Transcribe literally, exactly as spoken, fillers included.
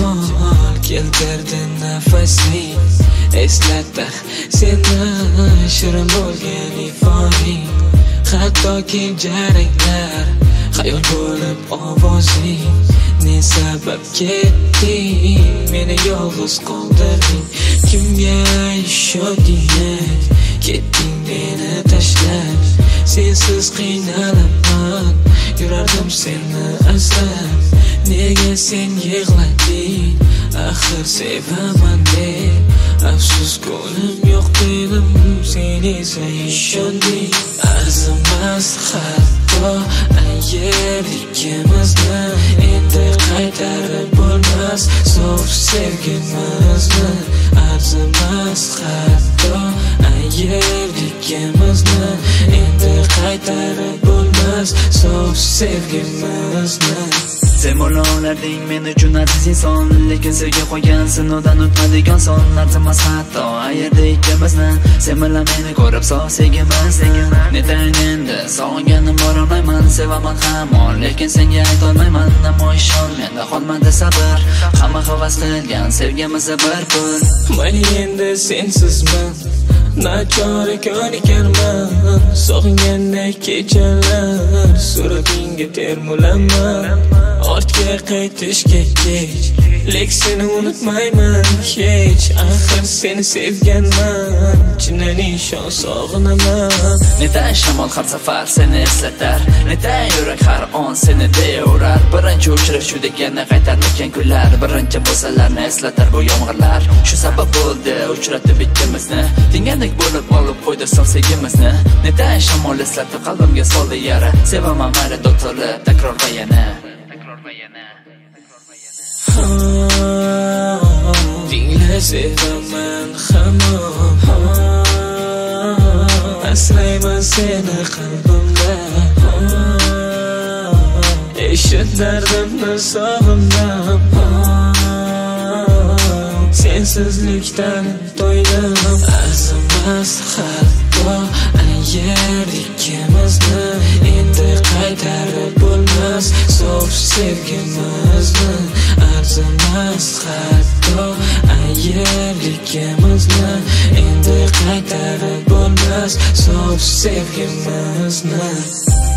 jamol keltirdi nafasing, eslatdi seni shirin bo'lgan ifoding. Hattoki jaranglar xayol bo'lib ovozing. Ne sabab ketding, meni yolg'iz qoldirding. Kimga ishonding, ketding meni tashlab. Sensiz qiynalaman, yurardim seni asrab. Nega sen yig'lading, axir sevaman deb. Afsus ko'nglim yo'q dedim, sen esa ishonding. Arzimas hatto ayirligimizni, endi qaytarib bo'lmas sof sevgimizni. Arzimas hatto ayirligimizni, endi qaytarib bo'lmas sof sevgimizni. Sen bo'larding men uchun aziz inson, lekin sevgi qo'ygan sinovdan o'tmadigan son. Arzimas hatto ayirdi ikkimizni, sen bilan meni ko'rib sof sevgimizni. Netayin endi sog'inganim borolmayman, sevaman hamon lekin senga aytolmayman. Ammo ishon menda qolmadi sabr, hamma havas qilgan sevgimizni bir pul. Mayli endi sensizman, nachora ko'nikarman. Sog'ingandek kechalar suratingga termulaman. Ortga qaytishga kech, lek seni unutmayman hech. Axir seni sevganman, chindan ishon sog'inaman. Netayin shamol har safar seni eslatar, netayin yurak har on seni deyorar. Birinchi uchrashuvdek yana qaytarmikan kunlar, birinchi bo'lsalarni eslatar bu yomg'irlar. Shu sabab bo'ldi uchratib ikkimizni, tingandek bo'lib olib qo'ydi sof sevgimizni. Netayin shamol eslatib qalbimga soldi yara, sevaman mayli doktorli takror va yana. Dingla sevaman hamon, asrayman seni qalbimda. Eshit dardimni sog'indim, sensizlikdan to'ydim. Arzimas hatto ayirligimizni, endi qaytarib bo'lmas sof sevgimizni. Arzimas hatto ayirligimizni, endi qaytarib bo'lmas sof sevgimizni.